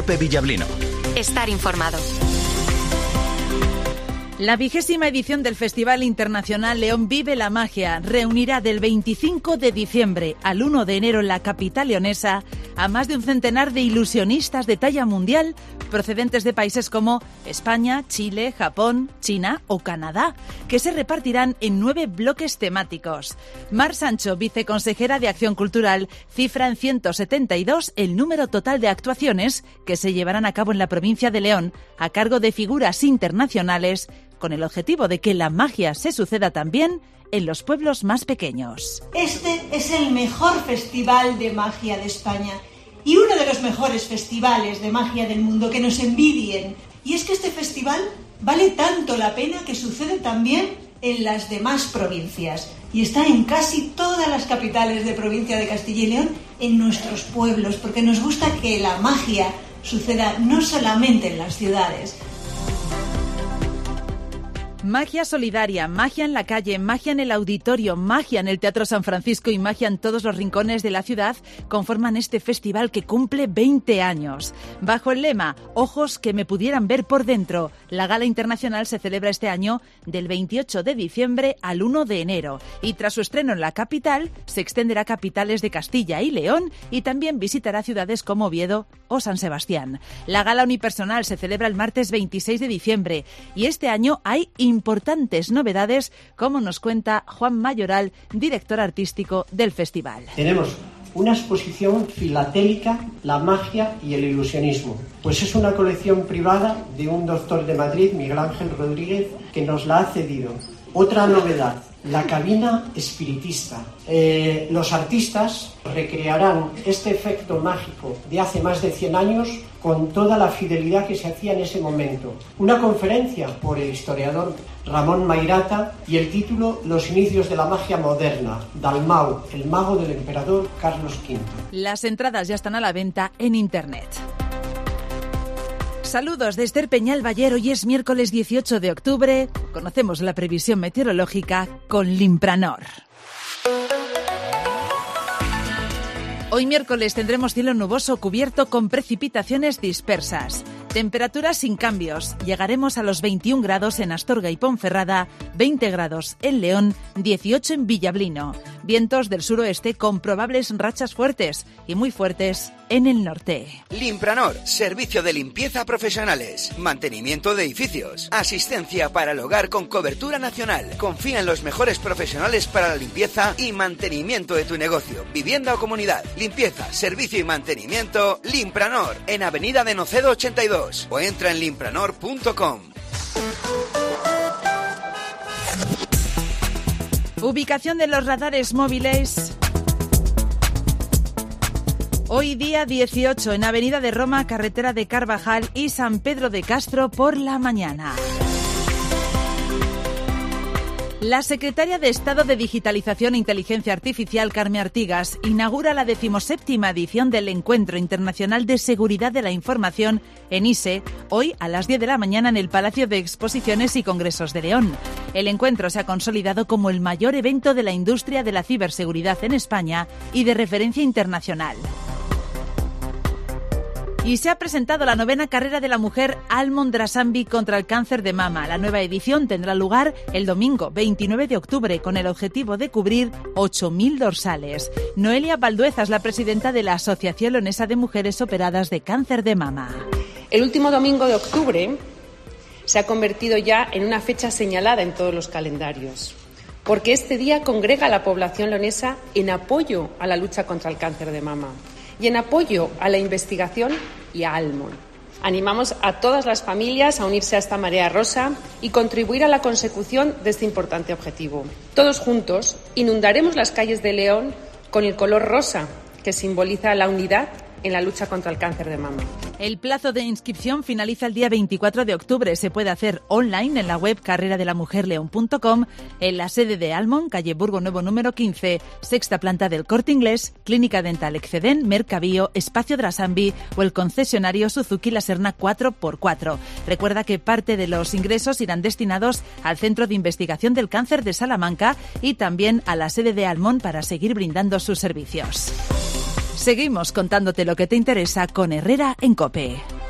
COPE Villablino. Estar informado. La 20ª edición del Festival Internacional León Vive la Magia reunirá del 25 de diciembre al 1 de enero en la capital leonesa a más de un centenar de ilusionistas de talla mundial procedentes de países como España, Chile, Japón, China o Canadá, que se repartirán en 9 bloques temáticos. Mar Sancho, viceconsejera de Acción Cultural, cifra en 172 el número total de actuaciones que se llevarán a cabo en la provincia de León a cargo de figuras internacionales, con el objetivo de que la magia se suceda también en los pueblos más pequeños. Este es el mejor festival de magia de España y uno de los mejores festivales de magia del mundo, que nos envidien. Y es que este festival vale tanto la pena que sucede también en las demás provincias y está en casi todas las capitales de provincia de Castilla y León, en nuestros pueblos, porque nos gusta que la magia suceda no solamente en las ciudades. Magia solidaria, magia en la calle, magia en el auditorio, magia en el Teatro San Francisco y magia en todos los rincones de la ciudad conforman este festival que cumple 20 años. Bajo el lema Ojos que me pudieran ver por dentro, la gala internacional se celebra este año del 28 de diciembre al 1 de enero y tras su estreno en la capital se extenderá a capitales de Castilla y León y también visitará ciudades como Oviedo o San Sebastián. La gala unipersonal se celebra el martes 26 de diciembre y este año hay importantes novedades, como nos cuenta Juan Mayoral, director artístico del festival. Tenemos una exposición filatélica, la magia y el ilusionismo. Pues es una colección privada de un doctor de Madrid, Miguel Ángel Rodríguez, que nos la ha cedido. Otra novedad, la cabina espiritista. Los artistas recrearán este efecto mágico de hace más de 100 años con toda la fidelidad que se hacía en ese momento. Una conferencia por el historiador Ramón Mairata y el título Los inicios de la magia moderna, Dalmau, el mago del emperador Carlos V. Las entradas ya están a la venta en internet. Saludos de Esther Peñal Bayer. Hoy es miércoles 18 de octubre. Conocemos la previsión meteorológica con Limpranor. Hoy miércoles tendremos cielo nuboso cubierto con precipitaciones dispersas. Temperaturas sin cambios. Llegaremos a los 21 grados en Astorga y Ponferrada, 20 grados en León, 18 en Villablino. Vientos del suroeste con probables rachas fuertes y muy fuertes en el norte. Limpranor, servicio de limpieza profesionales, mantenimiento de edificios, asistencia para el hogar con cobertura nacional. Confía en los mejores profesionales para la limpieza y mantenimiento de tu negocio, vivienda o comunidad. Limpieza, servicio y mantenimiento, Limpranor, en Avenida de Nocedo 82 o entra en limpranor.com. Ubicación de los radares móviles. Hoy día 18 en Avenida de Roma, Carretera de Carvajal y San Pedro de Castro por la mañana. La secretaria de Estado de Digitalización e Inteligencia Artificial, Carme Artigas, inaugura la 17ª edición del Encuentro Internacional de Seguridad de la Información, ENISE, hoy a las 10 de la mañana en el Palacio de Exposiciones y Congresos de León. El encuentro se ha consolidado como el mayor evento de la industria de la ciberseguridad en España y de referencia internacional. Y se ha presentado la 9ª carrera de la mujer Almond Drasambi contra el cáncer de mama. La nueva edición tendrá lugar el domingo 29 de octubre con el objetivo de cubrir 8.000 dorsales. Noelia Valdueza es la presidenta de la Asociación Leonesa de Mujeres Operadas de Cáncer de Mama. El último domingo de octubre se ha convertido ya en una fecha señalada en todos los calendarios, porque este día congrega a la población leonesa en apoyo a la lucha contra el cáncer de mama y en apoyo a la investigación y a Almond. Animamos a todas las familias a unirse a esta marea rosa y contribuir a la consecución de este importante objetivo. Todos juntos inundaremos las calles de León con el color rosa, que simboliza la unidad en la lucha contra el cáncer de mama. El plazo de inscripción finaliza el día 24 de octubre. Se puede hacer online en la web carreradelamujerleon.com, en la sede de Almond, calle Burgo Nuevo número 15, sexta planta del Corte Inglés, Clínica Dental Exceden, Mercabío, Espacio Drasambi o el concesionario Suzuki La Serna 4x4. Recuerda que parte de los ingresos irán destinados al Centro de Investigación del Cáncer de Salamanca y también a la sede de Almond para seguir brindando sus servicios. Seguimos contándote lo que te interesa con Herrera en COPE.